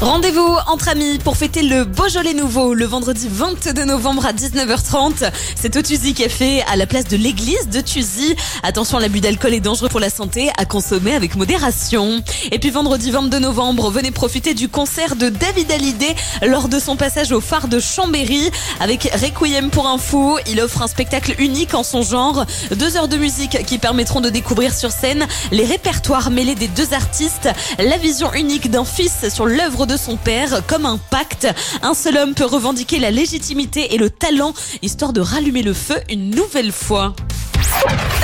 Rendez-vous entre amis pour fêter le Beaujolais nouveau le vendredi 22 novembre à 19h30. C'est au Thuzy Café à la place de l'église de Thuzy. Attention, l'abus d'alcool est dangereux pour la santé, à consommer avec modération. Et puis vendredi 22 novembre, venez profiter du concert de David Hallyday lors de son passage au phare de Chambéry avec Requiem pour un fou. Il offre un spectacle unique en son genre. 2 heures de musique qui permettront de découvrir sur scène les répertoires mêlés des deux artistes, la vision unique d'un fils sur l'œuvre de son père comme un pacte. Un seul homme peut revendiquer la légitimité et le talent, histoire de rallumer le feu une nouvelle fois.